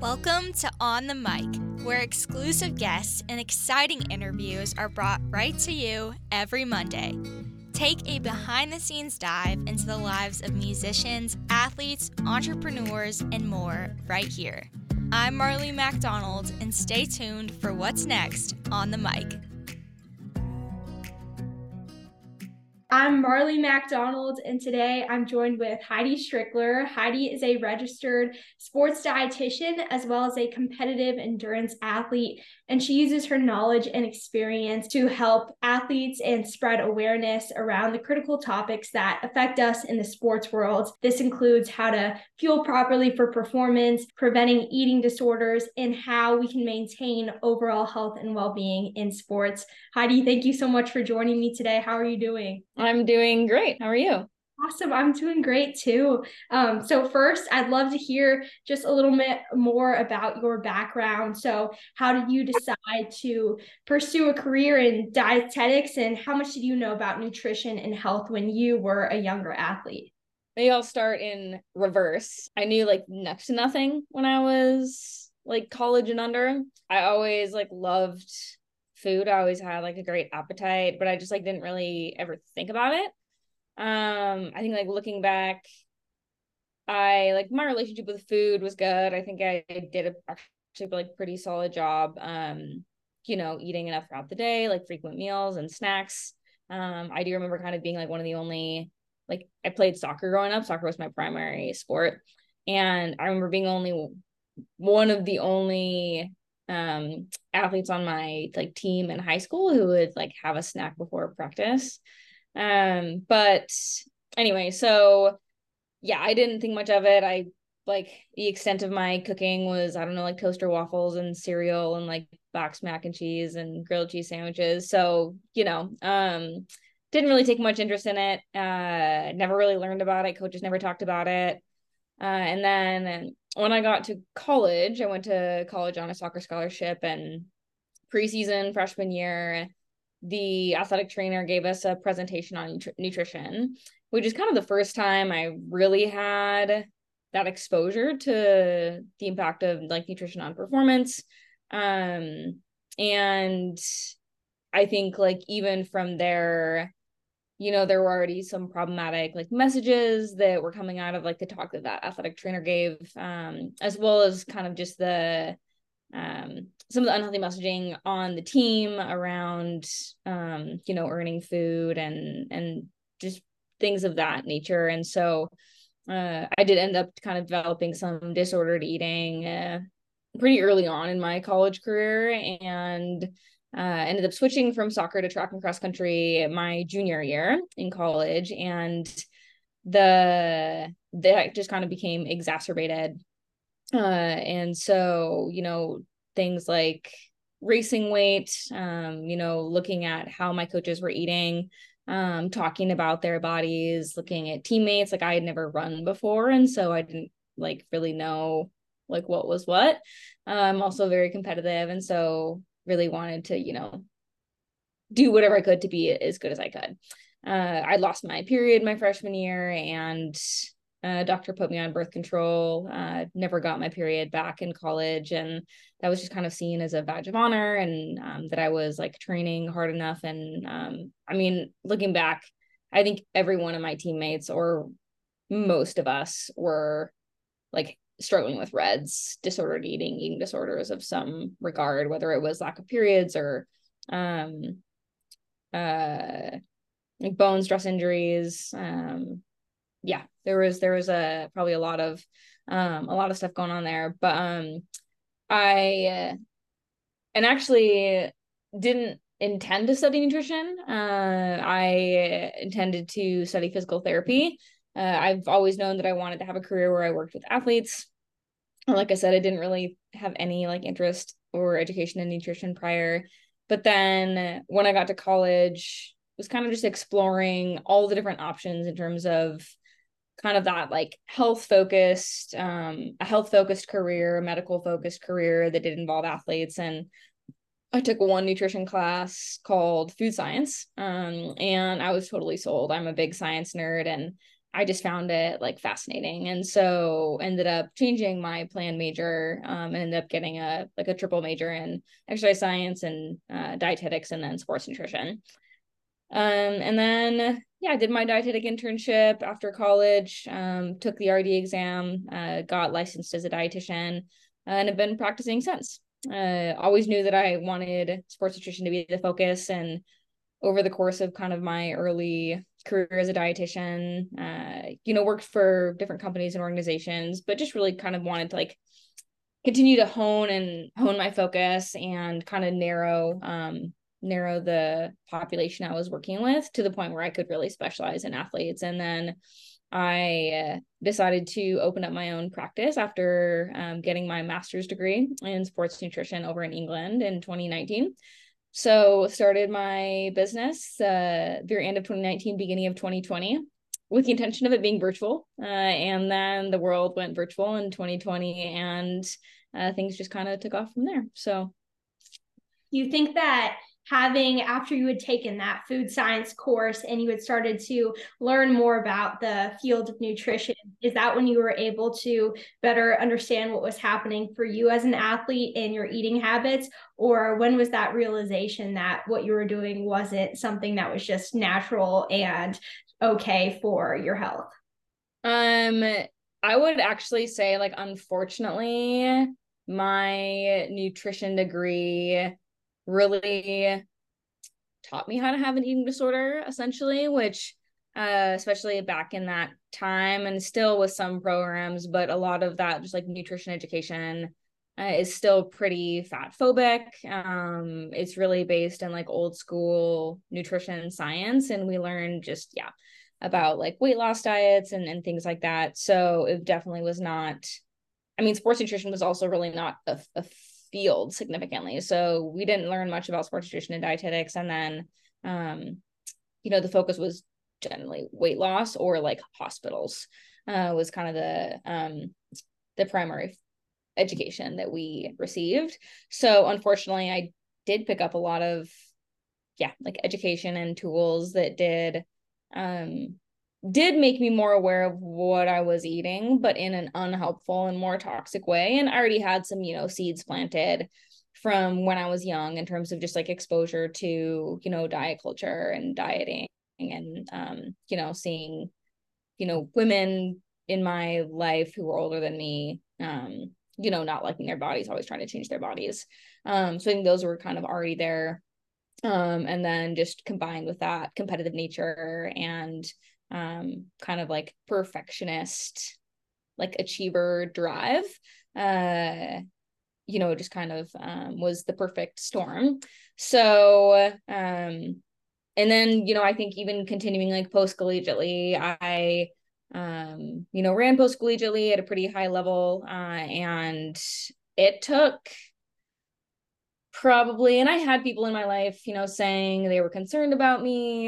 Welcome to On the Mic, where exclusive guests and exciting interviews are brought right to you every Monday. Take a behind-the-scenes dive into the lives of musicians, athletes, entrepreneurs, and more right here. I'm Marley MacDonald, and stay tuned for what's next on the mic. I'm Marley MacDonald, and today I'm joined with Heidi Strickler. Heidi is a registered sports dietitian as well as a competitive endurance athlete, and she uses her knowledge and experience to help athletes and spread awareness around the critical topics that affect us in the sports world. This includes how to fuel properly for performance, preventing eating disorders, and how we can maintain overall health and well-being in sports. Heidi, thank you so much for joining me today. How are you doing? I'm doing great. How are you? Awesome. I'm doing great too. So first, I'd love to hear just a little bit more about your background. So how did you decide to pursue a career in dietetics, and how much did you know about nutrition and health when you were a younger athlete? Maybe I'll start in reverse. I knew next to nothing when I was college and under. I always loved food. I always had a great appetite, but I just didn't really ever think about it. I think looking back, I my relationship with food was good. I think I did actually pretty solid job eating enough throughout the day, frequent meals and snacks. I do remember kind of being one of the only, I played soccer growing up. Soccer was my primary sport, and I remember being only one of the only athletes on my team in high school who would have a snack before practice. But anyway, so yeah, I didn't think much of it. I the extent of my cooking was, I don't know, toaster waffles and cereal and boxed mac and cheese and grilled cheese sandwiches. So, didn't really take much interest in it. Never really learned about it. Coaches never talked about it. And then when I got to college, I went to college on a soccer scholarship, and preseason freshman year, the athletic trainer gave us a presentation on nutrition, which is kind of the first time I really had that exposure to the impact of nutrition on performance. And I think even from there, there were already some problematic messages that were coming out of the talk that athletic trainer gave, as well as kind of just the some of the unhealthy messaging on the team around earning food and just things of that nature. And so I did end up kind of developing some disordered eating pretty early on in my college career, and ended up switching from soccer to track and cross country my junior year in college, and that just kind of became exacerbated. And so, things like racing weight, looking at how my coaches were eating, talking about their bodies, looking at teammates. I had never run before, and so I didn't really know what was what. I'm also very competitive, and so really wanted to, do whatever I could to be as good as I could. I lost my period my freshman year, and doctor put me on birth control. Never got my period back in college, and that was just kind of seen as a badge of honor, and that I was training hard enough. And I mean, looking back, I think every one of my teammates, or most of us, were struggling with RED-S, disordered eating disorders of some regard, whether it was lack of periods or bone stress injuries. Yeah, there was probably a lot of stuff going on there. But I and actually didn't intend to study nutrition. I intended to study physical therapy. I've always known that I wanted to have a career where I worked with athletes. Like I said, I didn't really have any interest or education in nutrition prior. But then when I got to college, was kind of just exploring all the different options in terms of kind of that health focused, a health focused career, a medical focused career that did involve athletes. And I took one nutrition class called food science, and I was totally sold. I'm a big science nerd, and I just found it like fascinating. And so ended up changing my plan major, and ended up getting a triple major in exercise science and dietetics and then sports nutrition. And then, yeah, I did my dietetic internship after college, took the RD exam, got licensed as a dietitian, and have been practicing since. Always knew that I wanted sports nutrition to be the focus. And over the course of kind of my early career as a dietitian, worked for different companies and organizations, but just really kind of wanted to like continue to hone my focus and kind of narrow the population I was working with to the point where I could really specialize in athletes. And then I decided to open up my own practice after getting my master's degree in sports nutrition over in England in 2019. So started my business very end of 2019, beginning of 2020, with the intention of it being virtual. And then the world went virtual in 2020, and things just kind of took off from there. So you think that after you had taken that food science course and you had started to learn more about the field of nutrition, is that when you were able to better understand what was happening for you as an athlete and your eating habits? Or when was that realization that what you were doing wasn't something that was just natural and okay for your health? I would actually say, like, unfortunately, my nutrition degree really taught me how to have an eating disorder, essentially, which especially back in that time, and still with some programs, but a lot of that just like nutrition education is still pretty fat phobic. It's really based in like old school nutrition science, and we learn just about like weight loss diets and things like that. So it definitely was not, I mean, sports nutrition was also really not a field significantly. So we didn't learn much about sports nutrition and dietetics. And then, the focus was generally weight loss or like hospitals was kind of the primary education that we received. So unfortunately, I did pick up a lot of, like education and tools that did make me more aware of what I was eating, but in an unhelpful and more toxic way. And I already had some, seeds planted from when I was young in terms of just like exposure to, diet culture and dieting and, seeing, women in my life who were older than me, not liking their bodies, always trying to change their bodies. So I think those were kind of already there. And then just combined with that competitive nature and kind of like perfectionist, like achiever drive, just kind of was the perfect storm. So, and then, I think even continuing like post collegiately, I, ran post collegiately at a pretty high level, and it took probably, and I had people in my life, saying they were concerned about me.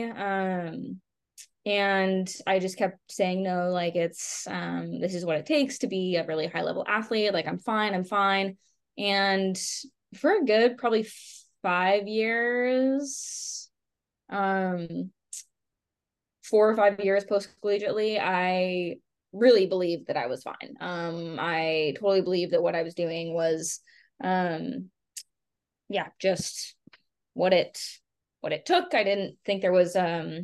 And I just kept saying, no, like it's, this is what it takes to be a really high level athlete. Like I'm fine. And for a good, probably 5 years, 4 or 5 years post collegiately, I really believed that I was fine. I totally believed that what I was doing was, just what it took. I didn't think there was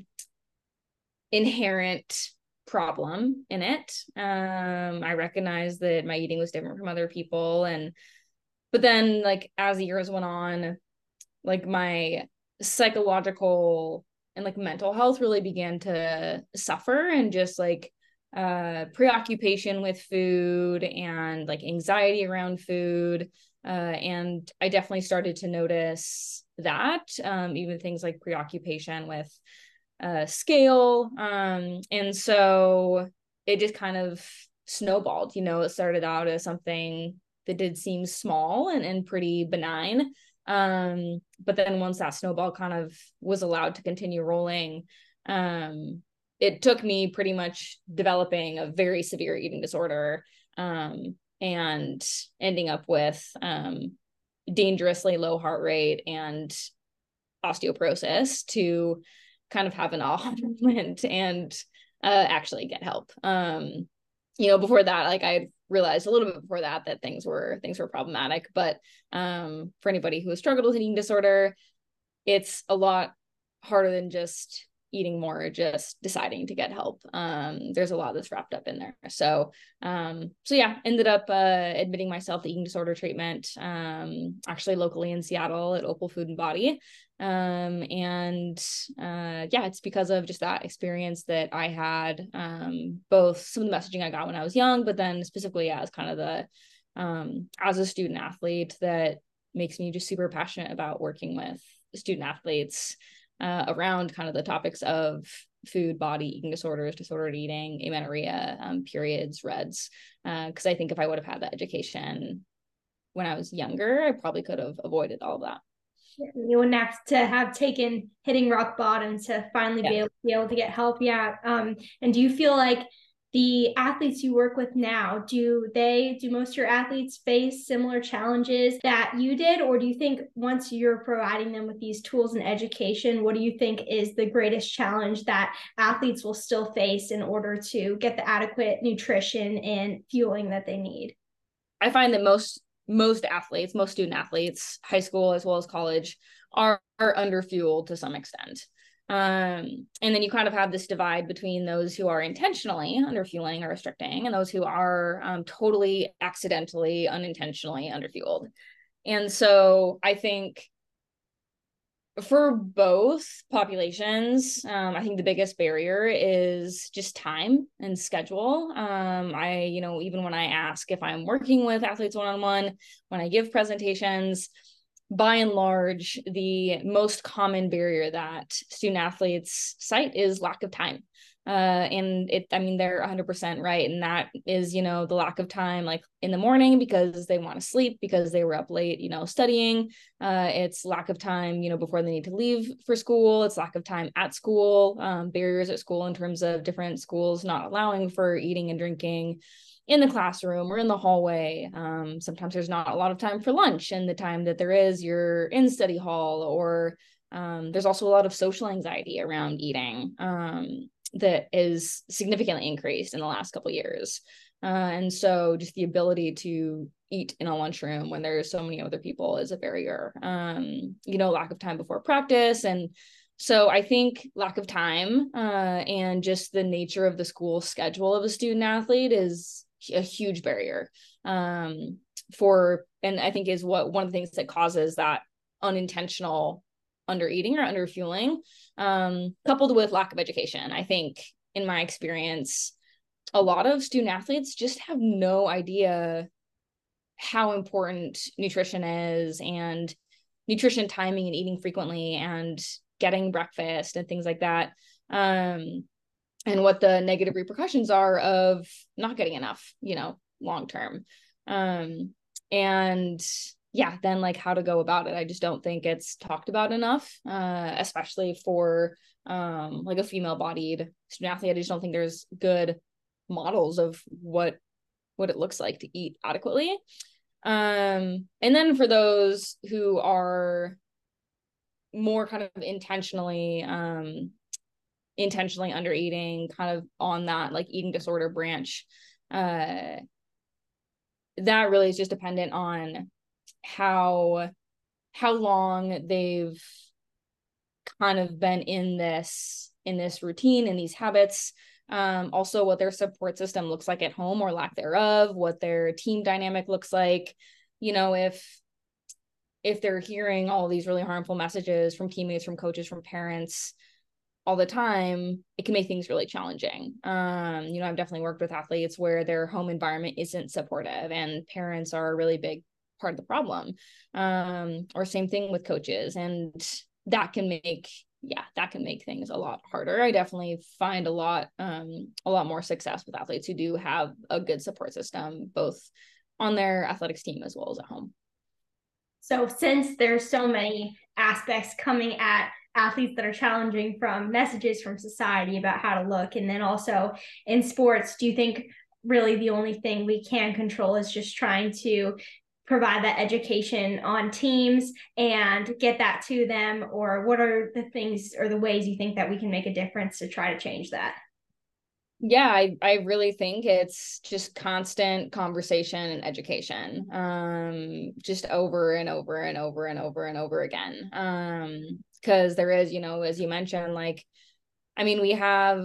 inherent problem in it. I recognized that my eating was different from other people, but then like as the years went on, like my psychological and like mental health really began to suffer, and just like preoccupation with food and like anxiety around food. And I definitely started to notice that, even things like preoccupation with scale. And so it just kind of snowballed. It started out as something that did seem small and pretty benign. But then once that snowball kind of was allowed to continue rolling, it took me pretty much developing a very severe eating disorder, and ending up with dangerously low heart rate and osteoporosis, to kind of have an aha moment and actually get help. Before that, like I realized a little bit before that things were problematic. But for anybody who has struggled with an eating disorder, it's a lot harder than just eating more, just deciding to get help. There's a lot that's wrapped up in there. So yeah, ended up admitting myself to eating disorder treatment, actually locally in Seattle at Opal Food and Body. Yeah, it's because of just that experience that I had, both some of the messaging I got when I was young, but then specifically as kind of the as a student athlete, that makes me just super passionate about working with student athletes around kind of the topics of food, body, eating disorders, disordered eating, amenorrhea, periods, REDS. Because I think if I would have had that education when I was younger, I probably could have avoided all of that. You wouldn't have to have taken hitting rock bottom to finally be able to get help. Yeah. And do you feel like the athletes you work with now, do most of your athletes face similar challenges that you did? Or do you think once you're providing them with these tools and education, what do you think is the greatest challenge that athletes will still face in order to get the adequate nutrition and fueling that they need? I find that most athletes, most student athletes, high school as well as college, are underfueled to some extent. And then you kind of have this divide between those who are intentionally underfueling or restricting and those who are totally accidentally, unintentionally underfueled. And so I think for both populations, I think the biggest barrier is just time and schedule. Even when I ask if I'm working with athletes one-on-one, when I give presentations, by and large, the most common barrier that student athletes cite is lack of time. They're 100% right. And that is, the lack of time, like in the morning, because they want to sleep, because they were up late, studying. It's lack of time, before they need to leave for school. It's lack of time at school, barriers at school in terms of different schools not allowing for eating and drinking in the classroom or in the hallway. Sometimes there's not a lot of time for lunch, and the time that there is, you're in study hall, or there's also a lot of social anxiety around eating that is significantly increased in the last couple of years. And so just the ability to eat in a lunchroom when there's so many other people is a barrier. Lack of time before practice. And so I think lack of time and just the nature of the school schedule of a student athlete is a huge barrier and I think is one of the things that causes that unintentional under eating or under fueling, coupled with lack of education. I think in my experience, a lot of student athletes just have no idea how important nutrition is, and nutrition timing and eating frequently and getting breakfast and things like that. And what the negative repercussions are of not getting enough, long term. And yeah, then like how to go about it. I just don't think it's talked about enough, especially for like a female bodied student athlete. I just don't think there's good models of what it looks like to eat adequately. And then for those who are more kind of intentionally under eating, kind of on that like eating disorder branch, that really is just dependent on how long they've kind of been in this routine and these habits. Also what their support system looks like at home or lack thereof, what their team dynamic looks like. If they're hearing all these really harmful messages from teammates, from coaches, from parents all the time, it can make things really challenging. I've definitely worked with athletes where their home environment isn't supportive and parents are a really big part of the problem. Or same thing with coaches. And that can make things a lot harder. I definitely find a lot more success with athletes who do have a good support system, both on their athletics team as well as at home. So since there's so many aspects coming at athletes that are challenging, from messages from society about how to look, and then also in sports, do you think really the only thing we can control is just trying to provide that education on teams and get that to them? Or what are the things or the ways you think that we can make a difference to try to change that? Yeah, I really think it's just constant conversation and education. Just over and over and over and over and over again. Because there is, as you mentioned, like, I mean, we have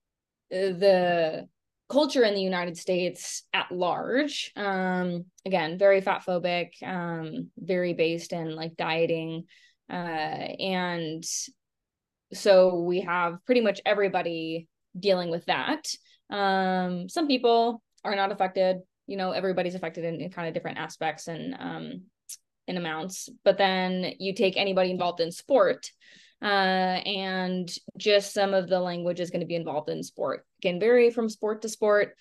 the culture in the United States at large, again, very fat phobic, very based in like dieting. And so we have pretty much everybody dealing with that. Some people are not affected, everybody's affected in kind of different aspects and in amounts. But then you take anybody involved in sport, and just some of the language is going to be involved in sport. It can vary from sport to sport.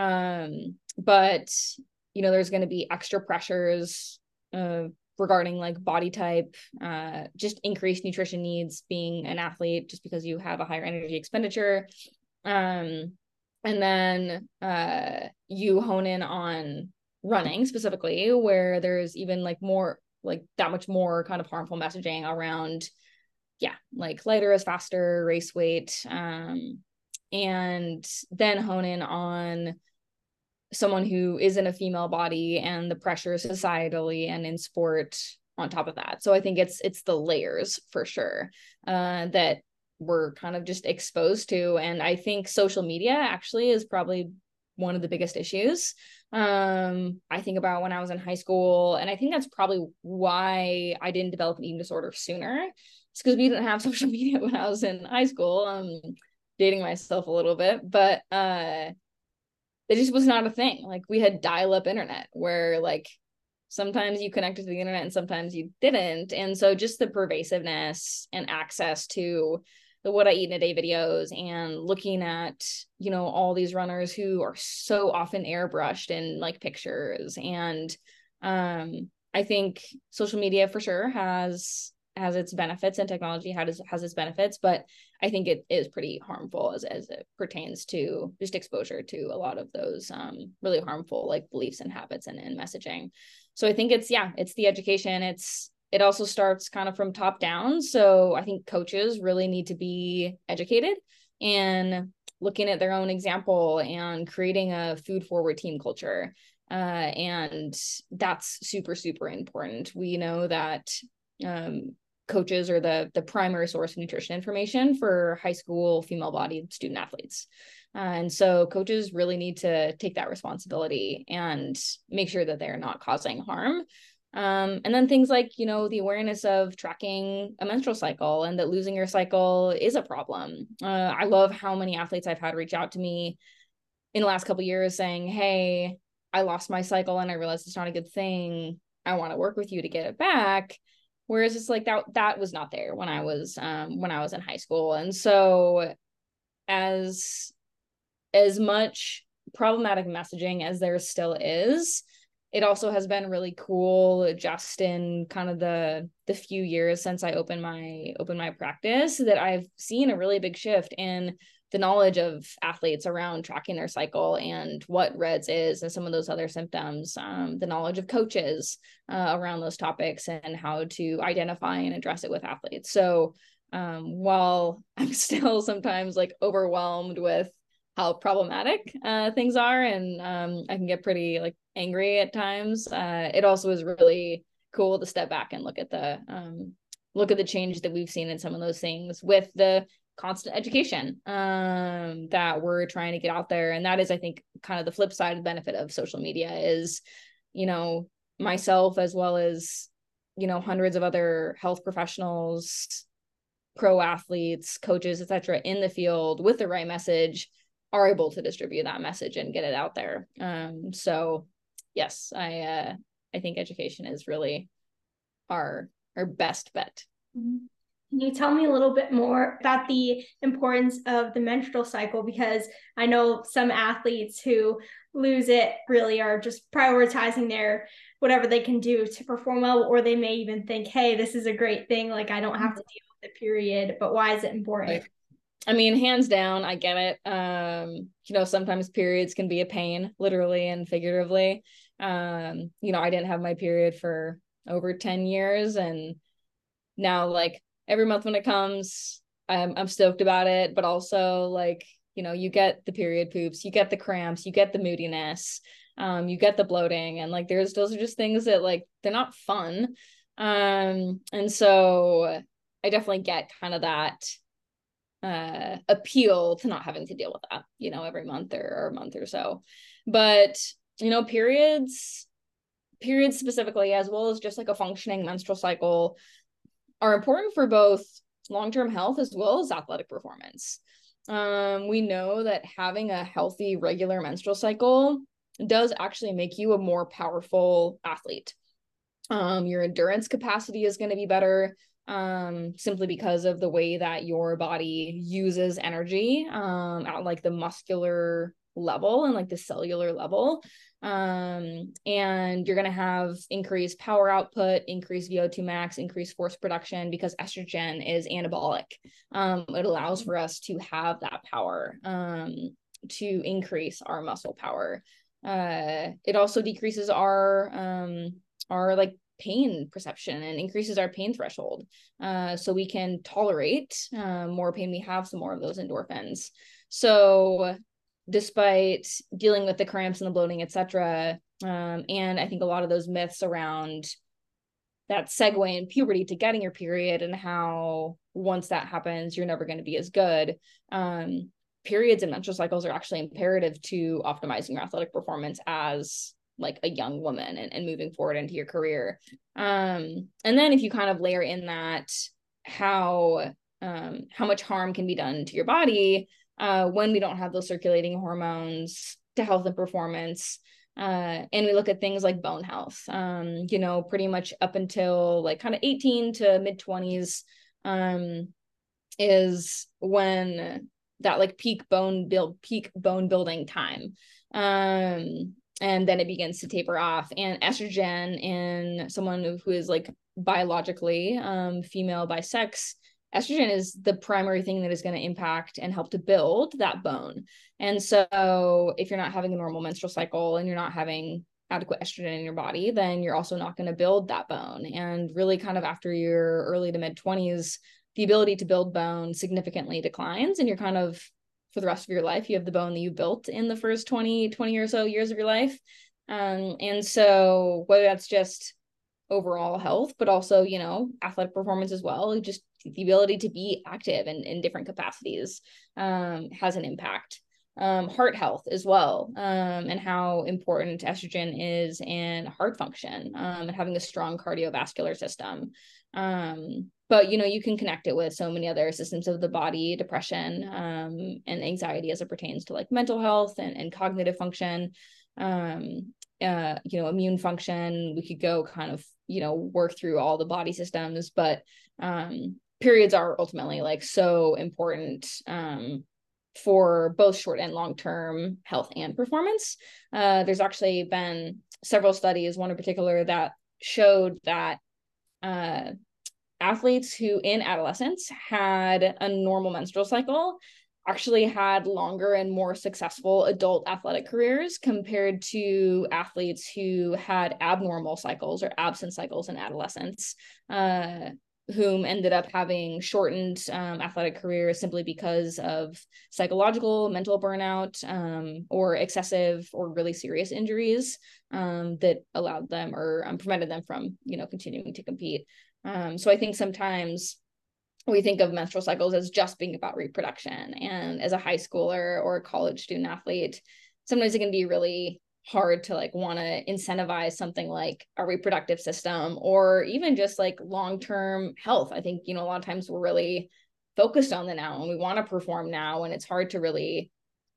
But there's going to be extra pressures regarding like body type, just increased nutrition needs being an athlete, just because you have a higher energy expenditure. And then you hone in on running specifically, where there's even like more, like that much more kind of harmful messaging around, like lighter is faster, race weight. And then hone in on someone who is in a female body and the pressure societally and in sport on top of that. So I think it's the layers for sure that we're kind of just exposed to. And I think social media actually is probably one of the biggest issues. I think about when I was in high school, and I think that's probably why I didn't develop an eating disorder sooner. It's because we didn't have social media when I was in high school. Dating myself a little bit, but it just was not a thing. Like we had dial-up internet where like sometimes you connected to the internet and sometimes you didn't. And so just the pervasiveness and access to the What I Eat in a Day videos and looking at, all these runners who are so often airbrushed in like pictures. And I think social media for sure has its benefits, and technology has its benefits, but I think it is pretty harmful as it pertains to just exposure to a lot of those really harmful like beliefs and habits and messaging. So I think it's the education. It also starts kind of from top down. So I think coaches really need to be educated and looking at their own example and creating a food forward team culture. And that's super, super important. We know that coaches are the primary source of nutrition information for high school female bodied student athletes. And so coaches really need to take that responsibility and make sure that they're not causing harm. And then things like, the awareness of tracking a menstrual cycle and that losing your cycle is a problem. I love how many athletes I've had reach out to me in the last couple of years saying, hey, I lost my cycle and I realized it's not a good thing. I want to work with you to get it back. Whereas it's like that was not there when I was in high school. And so as much problematic messaging as there still is, it also has been really cool just in kind of the few years since I opened my practice that I've seen a really big shift in the knowledge of athletes around tracking their cycle and what RED-S is and some of those other symptoms, the knowledge of coaches around those topics and how to identify and address it with athletes. So while I'm still sometimes like overwhelmed with how problematic things are, and I can get pretty like angry at times, it also is really cool to step back and look at the change that we've seen in some of those things with the constant education that we're trying to get out there. And that is, I think, kind of the flip side of the benefit of social media is, myself as well as, hundreds of other health professionals, pro athletes, coaches, etc., in the field with the right message are able to distribute that message and get it out there. So yes, I think education is really our best bet. Mm-hmm. Can you tell me a little bit more about the importance of the menstrual cycle? Because I know some athletes who lose it really are just prioritizing their whatever they can do to perform well, or they may even think, hey, this is a great thing, like I don't have to deal with the period, but why is it important? I mean, hands down, I get it. Sometimes periods can be a pain, literally and figuratively. I didn't have my period for over 10 years, and now like every month when it comes, I'm stoked about it, but also like, You know, you get the period poops, you get the cramps, you get the moodiness, you get the bloating, and like those are just things that like they're not fun. And so I definitely get kind of that appeal to not having to deal with that, you know, every month or a month or so. But, you know, periods specifically, as well as just like a functioning menstrual cycle, are important for both long-term health as well as athletic performance. We know that having a healthy, regular menstrual cycle does actually make you a more powerful athlete. Your endurance capacity is going to be better, simply because of the way that your body uses energy at like the muscular level and like the cellular level. And you're going to have increased power output, increased VO2 max, increased force production, because estrogen is anabolic. It allows for us to have that power, to increase our muscle power. It also decreases our like pain perception and increases our pain threshold. So we can tolerate more pain we have, some more of those endorphins. So despite dealing with the cramps and the bloating, etc., and I think a lot of those myths around that segue in puberty to getting your period and how once that happens, you're never going to be as good. Periods and menstrual cycles are actually imperative to optimizing your athletic performance as like a young woman and moving forward into your career. And then if you kind of layer in that, how much harm can be done to your body when we don't have those circulating hormones to health and performance. And we look at things like bone health, you know, pretty much up until like kind of 18 to mid 20s is when that like peak bone building time. And then it begins to taper off. And estrogen in someone who is like biologically female by sex, estrogen is the primary thing that is going to impact and help to build that bone. And so if you're not having a normal menstrual cycle and you're not having adequate estrogen in your body, then you're also not going to build that bone. And really kind of after your early to mid 20s, the ability to build bone significantly declines, and you're kind of, for the rest of your life, you have the bone that you built in the first 20 or so years of your life. And so whether that's just overall health, but also, you know, athletic performance as well, just the ability to be active in different capacities has an impact. Heart health as well, and how important estrogen is in heart function, and having a strong cardiovascular system. But, you know, you can connect it with so many other systems of the body, depression, and anxiety as it pertains to like mental health and cognitive function, you know, immune function. We could go kind of, you know, work through all the body systems, but periods are ultimately like so important for both short and long-term health and performance. There's actually been several studies, one in particular, that showed that athletes who in adolescence had a normal menstrual cycle actually had longer and more successful adult athletic careers compared to athletes who had abnormal cycles or absent cycles in adolescence, whom ended up having shortened athletic careers simply because of psychological, mental burnout, or excessive or really serious injuries that allowed them or prevented them from, you know, continuing to compete. So I think sometimes we think of menstrual cycles as just being about reproduction. And as a high schooler or a college student athlete, sometimes it can be really hard to like want to incentivize something like a reproductive system or even just like long-term health. I think, you know, a lot of times we're really focused on the now and we want to perform now, and it's hard to really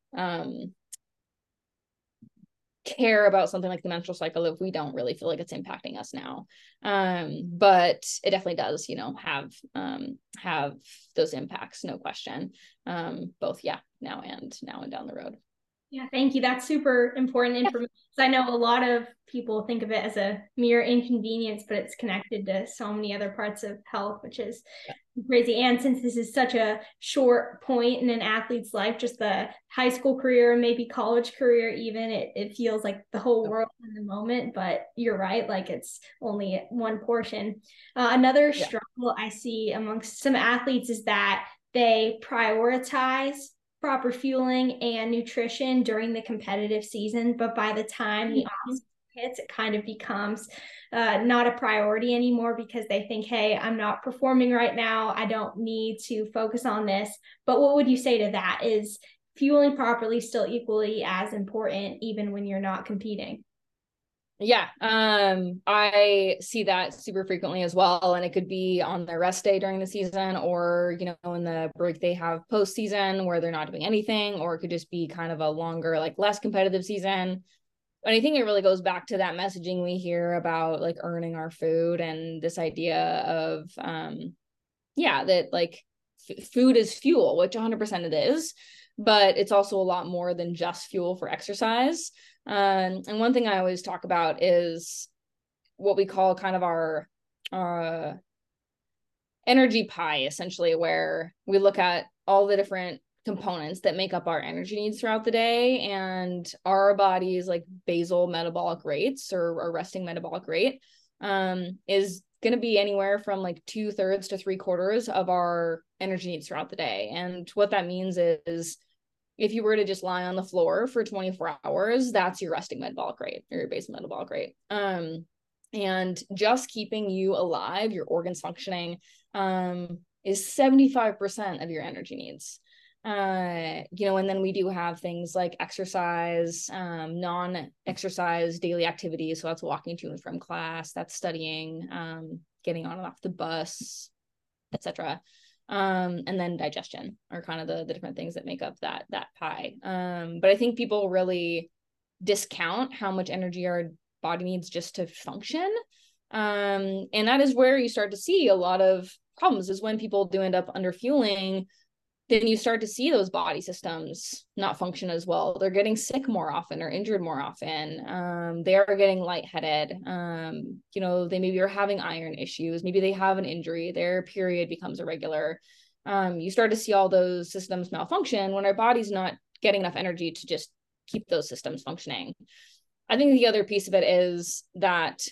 care about something like the menstrual cycle if we don't really feel like it's impacting us now. But it definitely does, you know, have those impacts, no question. Both, yeah, now and down the road. Yeah, thank you. That's super important information. I know a lot of people think of it as a mere inconvenience, but it's connected to so many other parts of health, which is crazy. And since this is such a short point in an athlete's life, just the high school career, maybe college career even, it feels like the whole world in the moment. But you're right, like it's only one portion. Another struggle I see amongst some athletes is that they prioritize proper fueling and nutrition during the competitive season, but by the time the off hits, it kind of becomes not a priority anymore because they think, hey, I'm not performing right now. I don't need to focus on this. But what would you say to that? Is fueling properly still equally as important even when you're not competing? Yeah, I see that super frequently as well. And it could be on their rest day during the season, or, you know, in the break they have postseason where they're not doing anything, or it could just be kind of a longer, like less competitive season. And I think it really goes back to that messaging we hear about like earning our food, and this idea of, yeah, that like food is fuel, which 100% it is, but it's also a lot more than just fuel for exercise. And one thing I always talk about is what we call kind of our uh, energy pie, essentially, where we look at all the different components that make up our energy needs throughout the day, and our body's like basal metabolic rates, or resting metabolic rate, is going to be anywhere from like 2/3 to 3/4 of our energy needs throughout the day. And what that means is if you were to just lie on the floor for 24 hours, that's your resting metabolic rate, or your basal metabolic rate. And just keeping you alive, your organs functioning, is 75% of your energy needs. You know, and then we do have things like exercise, non-exercise daily activities. So that's walking to and from class, that's studying, getting on and off the bus, etc. And then digestion are kind of the different things that make up that pie. But I think people really discount how much energy our body needs just to function. And that is where you start to see a lot of problems, is when people do end up under fueling. Then you start to see those body systems not function as well. They're getting sick more often or injured more often. They are getting lightheaded. You know, they maybe are having iron issues. Maybe they have an injury. Their period becomes irregular. You start to see all those systems malfunction when our body's not getting enough energy to just keep those systems functioning. I think the other piece of it is that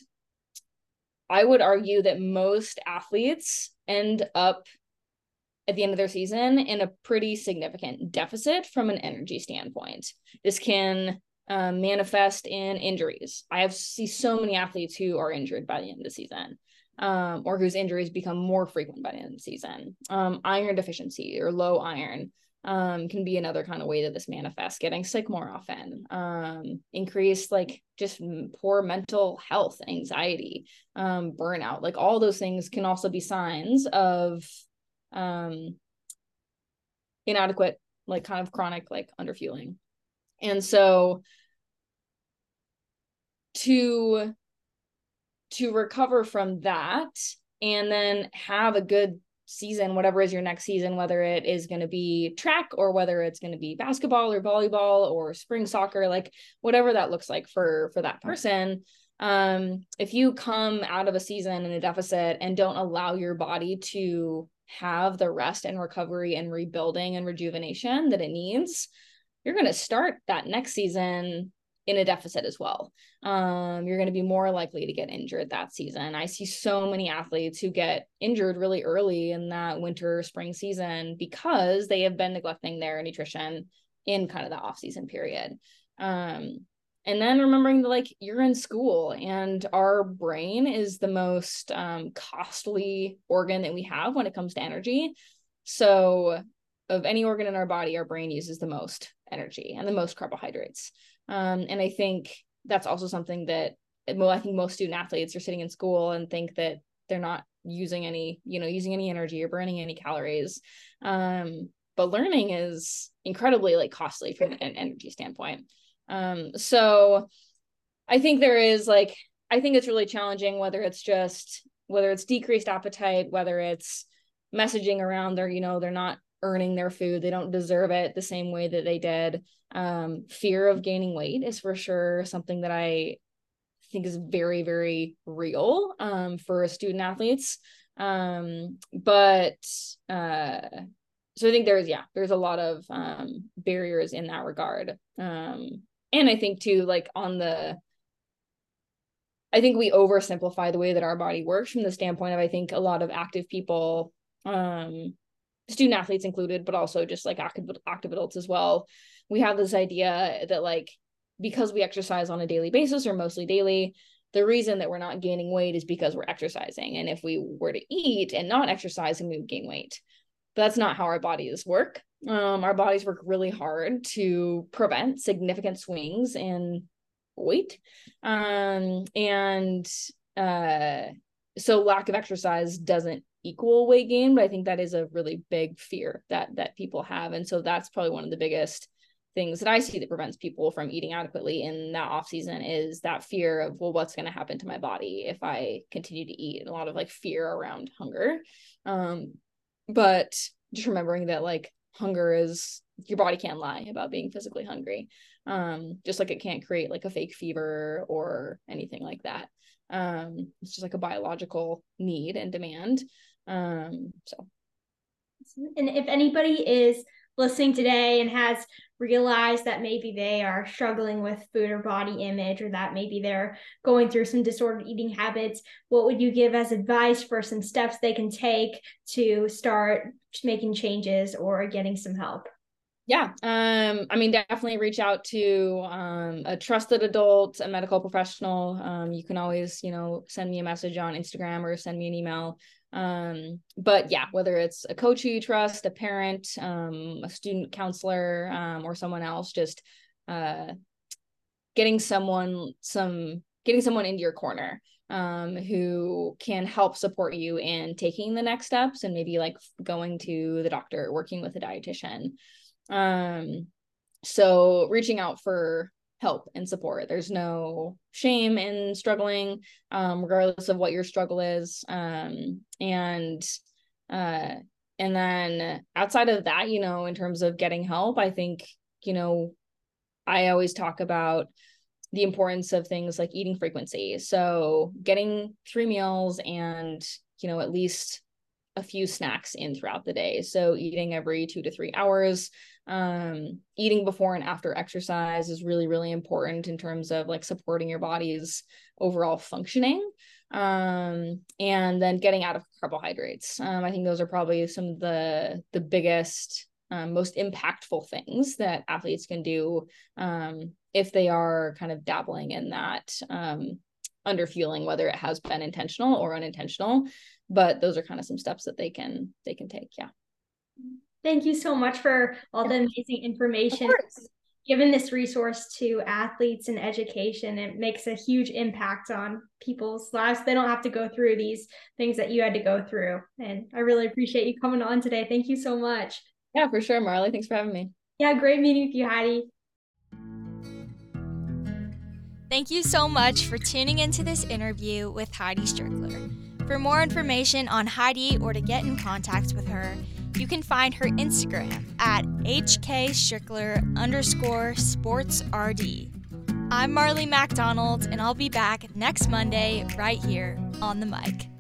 I would argue that most athletes end up at the end of their season in a pretty significant deficit from an energy standpoint. This can manifest in injuries. I see so many athletes who are injured by the end of the season, or whose injuries become more frequent by the end of the season. Iron deficiency or low iron can be another kind of way that this manifests. Getting sick more often, increased like just poor mental health, anxiety, burnout. Like all those things can also be signs of inadequate, like kind of chronic, like underfueling. And so to recover from that and then have a good season, whatever is your next season, whether it is going to be track or whether it's going to be basketball or volleyball or spring soccer, like whatever that looks like for that person. If you come out of a season in a deficit and don't allow your body to have the rest and recovery and rebuilding and rejuvenation that it needs, you're going to start that next season in a deficit as well. You're going to be more likely to get injured that season. I see so many athletes who get injured really early in that winter, spring season because they have been neglecting their nutrition in kind of the off-season period. And then remembering that like you're in school and our brain is the most costly organ that we have when it comes to energy. So of any organ in our body, our brain uses the most energy and the most carbohydrates. And I think that's also something that, well, I think most student athletes are sitting in school and think that they're not using any energy or burning any calories. But learning is incredibly like costly from an energy standpoint. So I think I think it's really challenging, whether it's decreased appetite, whether it's messaging around they're not earning their food, they don't deserve it the same way that they did. Fear of gaining weight is for sure something that I think is very, very real for student athletes. So I think there's a lot of barriers in that regard. And I think too, I think we oversimplify the way that our body works from the standpoint of, I think a lot of active people student athletes included, but also just like active adults as well. We have this idea that like, because we exercise on a daily basis or mostly daily, the reason that we're not gaining weight is because we're exercising. And if we were to eat and not exercise, we would gain weight. But that's not how our bodies work. Our bodies work really hard to prevent significant swings in weight. So lack of exercise doesn't equal weight gain, but I think that is a really big fear that people have. And so that's probably one of the biggest things that I see that prevents people from eating adequately in that off season, is that fear of, well, what's going to happen to my body if I continue to eat, and a lot of like fear around hunger. But just remembering that like hunger is, your body can't lie about being physically hungry. Just like it can't create like a fake fever or anything like that. It's just like a biological need and demand. So. And if anybody is listening today and has realized that maybe they are struggling with food or body image, or that maybe they're going through some disordered eating habits, what would you give as advice for some steps they can take to start making changes or getting some help? Yeah. I mean, definitely reach out to a trusted adult, a medical professional. You can always, send me a message on Instagram or send me an email. But yeah, whether it's a coach who you trust, a parent, a student counselor, or someone else, just getting someone into your corner who can help support you in taking the next steps, and maybe like going to the doctor, working with a dietitian. So reaching out for help and support. There's no shame in struggling, regardless of what your struggle is. And then outside of that, in terms of getting help, I think, I always talk about the importance of things like eating frequency. So getting 3 meals and, at least a few snacks in throughout the day. So eating every 2 to 3 hours. Eating before and after exercise is really, really important in terms of like supporting your body's overall functioning. And then getting out of carbohydrates. I think those are probably some of the biggest, most impactful things that athletes can do if they are kind of dabbling in that underfueling, whether it has been intentional or unintentional. But those are kind of some steps that they can take. Yeah. Thank you so much for all the amazing information. Given this resource to athletes and education, it makes a huge impact on people's lives. They don't have to go through these things that you had to go through. And I really appreciate you coming on today. Thank you so much. Yeah, for sure, Marley. Thanks for having me. Yeah, great meeting with you, Heidi. Thank you so much for tuning into this interview with Heidi Strickler. For more information on Heidi or to get in contact with her, you can find her Instagram at HKStrickler_sportsRD. I'm Marley MacDonald, and I'll be back next Monday right here on the mic.